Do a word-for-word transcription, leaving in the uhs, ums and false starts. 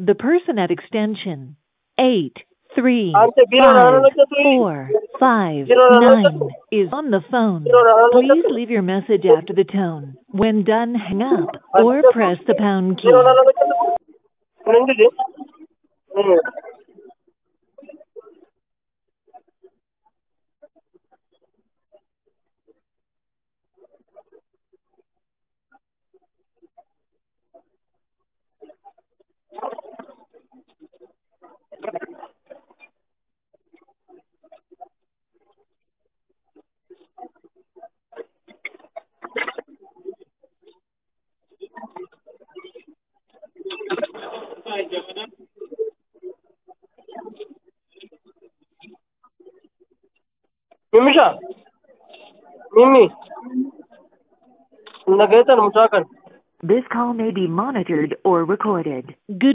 The person at extension eight three Ante biro na five ano nagkatuloy? four five Biro na ano nine nagkatuloy? is on the phone. Biro na ano Please nagkatuloy? leave your message after the tone. When done, hang up Ante or press the pound biro na key. ano nagkatuloy? Ano hindi? Hmm. Mimi siya. Mimi. Nagaytan mo sa akin. This call may be monitored or recorded. Good